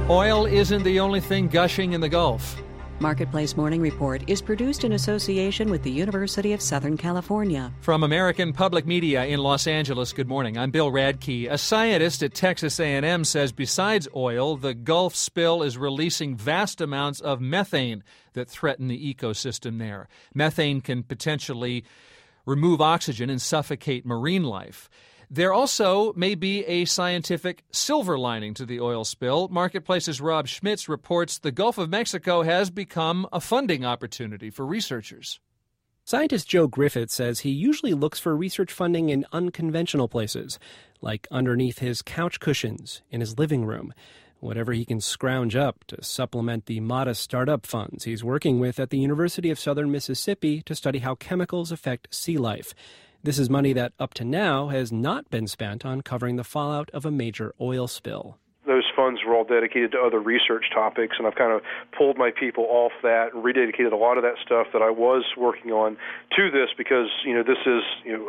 Oil isn't the only thing gushing in the Gulf. Marketplace Morning Report is produced in association with the University of Southern California. From American Public Media in Los Angeles, good morning. I'm Bill Radke. A scientist at Texas A&M says besides oil, the Gulf spill is releasing vast amounts of methane that threaten the ecosystem there. Methane can potentially remove oxygen and suffocate marine life. There also may be a scientific silver lining to the oil spill. Marketplace's Rob Schmitz reports the Gulf of Mexico has become a funding opportunity for researchers. Scientist Joe Griffith says he usually looks for research funding in unconventional places, like underneath his couch cushions in his living room, whatever he can scrounge up to supplement the modest startup funds he's working with at the University of Southern Mississippi to study how chemicals affect sea life. This is money that, up to now, has not been spent on covering the fallout of a major oil spill. Those funds were all dedicated to other research topics, and I've kind of pulled my people off that and rededicated a lot of that stuff that I was working on to this because, this is,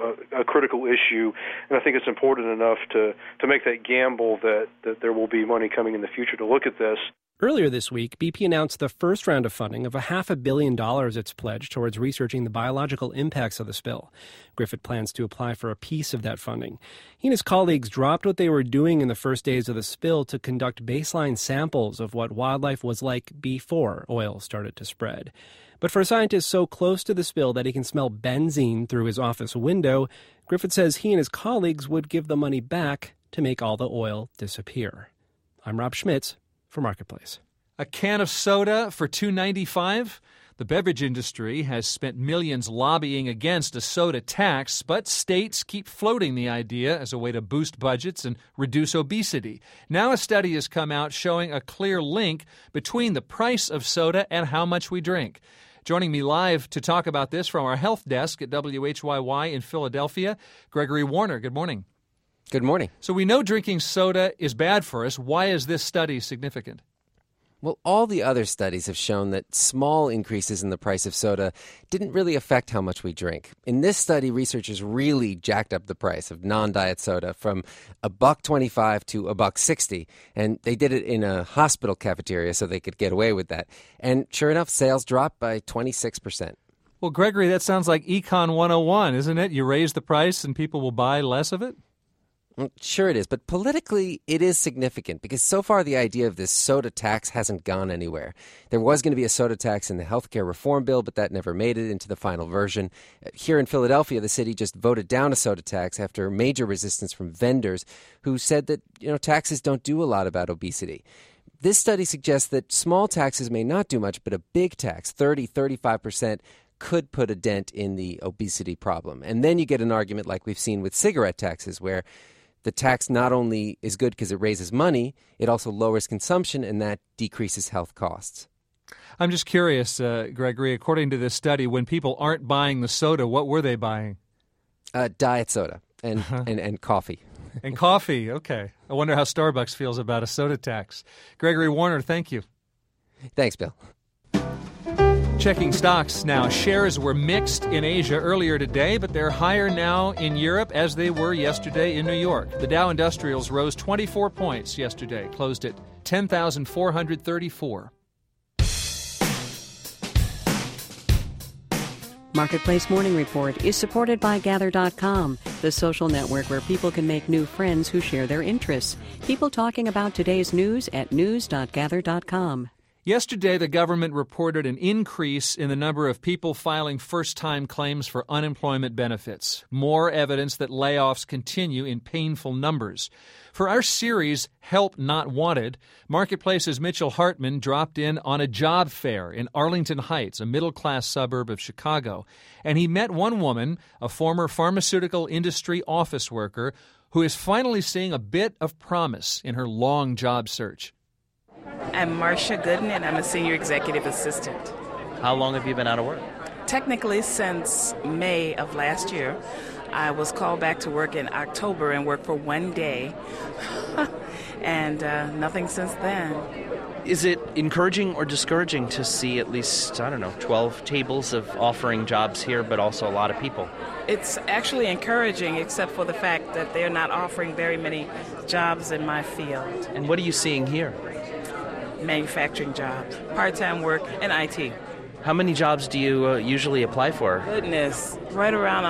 a critical issue, and I think it's important enough to make that gamble that there will be money coming in the future to look at this. Earlier this week, BP announced the first round of funding of $500 million it's pledged towards researching the biological impacts of the spill. Griffith plans to apply for a piece of that funding. He and his colleagues dropped what they were doing in the first days of the spill to conduct baseline samples of what wildlife was like before oil started to spread. But for a scientist so close to the spill that he can smell benzene through his office window, Griffith says he and his colleagues would give the money back to make all the oil disappear. I'm Rob Schmitz for Marketplace. A can of soda for $2.95? The beverage industry has spent millions lobbying against a soda tax, but states keep floating the idea as a way to boost budgets and reduce obesity. Now a study has come out showing a clear link between the price of soda and how much we drink. Joining me live to talk about this from our health desk at WHYY in Philadelphia, Gregory Warner. Good morning. Good morning. So we know drinking soda is bad for us. Why is this study significant? Well, all the other studies have shown that small increases in the price of soda didn't really affect how much we drink. In this study, researchers really jacked up the price of non-diet soda from $1.25 to $1.60, and they did it in a hospital cafeteria so they could get away with that. And sure enough, sales dropped by 26%. Well, Gregory, that sounds like Econ 101, isn't it? You raise the price and people will buy less of it? Sure it is, but politically it is significant because so far the idea of this soda tax hasn't gone anywhere. There was going to be a soda tax in the healthcare reform bill, but that never made it into the final version. Here in Philadelphia, the city just voted down a soda tax after major resistance from vendors who said that, taxes don't do a lot about obesity. This study suggests that small taxes may not do much, but a big tax, 35%, could put a dent in the obesity problem. And then you get an argument like we've seen with cigarette taxes, where the tax not only is good because it raises money, it also lowers consumption, and that decreases health costs. I'm just curious, Gregory, according to this study, when people aren't buying the soda, what were they buying? Diet soda and coffee. And coffee, okay. I wonder how Starbucks feels about a soda tax. Gregory Warner, thank you. Thanks, Bill. Checking stocks now. Shares were mixed in Asia earlier today, but they're higher now in Europe as they were yesterday in New York. The Dow Industrials rose 24 points yesterday, closed at 10,434. Marketplace Morning Report is supported by Gather.com, the social network where people can make new friends who share their interests. People talking about today's news at news.gather.com. Yesterday, the government reported an increase in the number of people filing first-time claims for unemployment benefits. More evidence that layoffs continue in painful numbers. For our series, Help Not Wanted, Marketplace's Mitchell Hartman dropped in on a job fair in Arlington Heights, a middle-class suburb of Chicago. And he met one woman, a former pharmaceutical industry office worker, who is finally seeing a bit of promise in her long job search. I'm Marcia Gooden, and I'm a senior executive assistant. How long have you been out of work? Technically, since May of last year. I was called back to work in October and worked for one day, and nothing since then. Is it encouraging or discouraging to see at least, 12 tables of offering jobs here, but also a lot of people? It's actually encouraging, except for the fact that they're not offering very many jobs in my field. And what are you seeing here? manufacturing jobs, part-time work, and IT. How many jobs do you usually apply for? Goodness, right around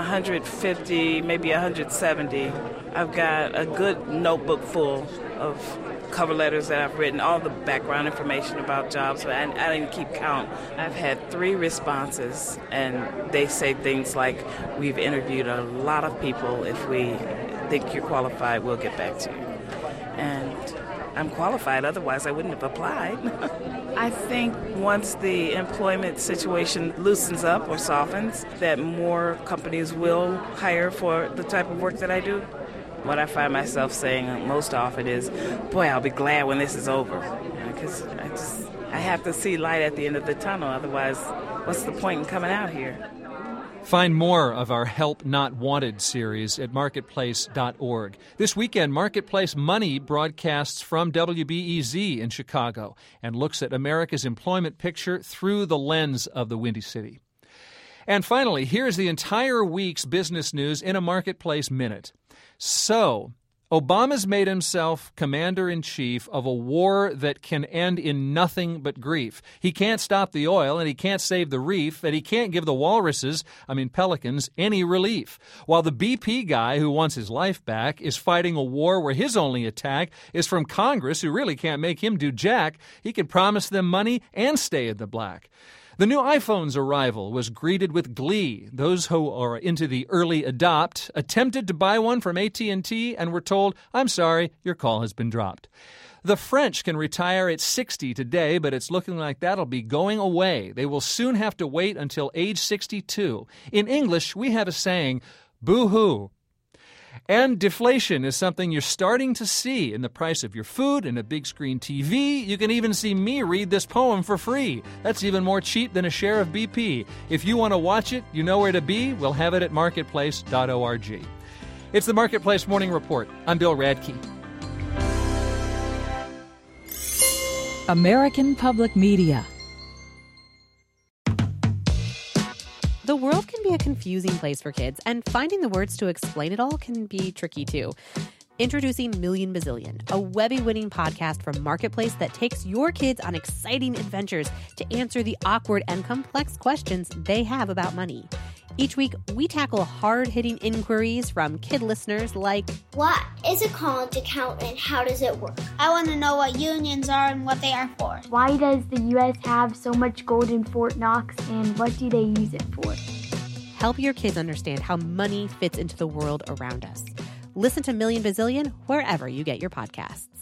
150, maybe 170. I've got a good notebook full of cover letters that I've written, all the background information about jobs, but I didn't keep count. I've had 3 responses, and they say things like, we've interviewed a lot of people. If we think you're qualified, we'll get back to you. And I'm qualified, otherwise I wouldn't have applied. I think once the employment situation loosens up or softens, that more companies will hire for the type of work that I do. What I find myself saying most often is, boy, I'll be glad when this is over. Because I have to see light at the end of the tunnel, otherwise what's the point in coming out here? Find more of our Help Not Wanted series at marketplace.org. This weekend, Marketplace Money broadcasts from WBEZ in Chicago and looks at America's employment picture through the lens of the Windy City. And finally, here's the entire week's business news in a Marketplace Minute. So, Obama's made himself commander-in-chief of a war that can end in nothing but grief. He can't stop the oil, and he can't save the reef, and he can't give the pelicans, any relief. While the BP guy who wants his life back is fighting a war where his only attack is from Congress, who really can't make him do jack, he can promise them money and stay in the black. The new iPhone's arrival was greeted with glee. Those who are into the early adopt attempted to buy one from AT&T and were told, "I'm sorry, your call has been dropped." The French can retire at 60 today, but it's looking like that'll be going away. They will soon have to wait until age 62. In English, we have a saying, boo-hoo. And deflation is something you're starting to see in the price of your food and a big screen TV. You can even see me read this poem for free. That's even more cheap than a share of BP. If you want to watch it, you know where to be. We'll have it at marketplace.org. It's the Marketplace Morning Report. I'm Bill Radke. American Public Media. The world can be a confusing place for kids, and finding the words to explain it all can be tricky too. Introducing Million Bazillion, a Webby-winning podcast from Marketplace that takes your kids on exciting adventures to answer the awkward and complex questions they have about money. Each week, we tackle hard-hitting inquiries from kid listeners like, what is a college account and how does it work? I want to know what unions are and what they are for. Why does the U.S. have so much gold in Fort Knox and what do they use it for? Help your kids understand how money fits into the world around us. Listen to Million Bazillion wherever you get your podcasts.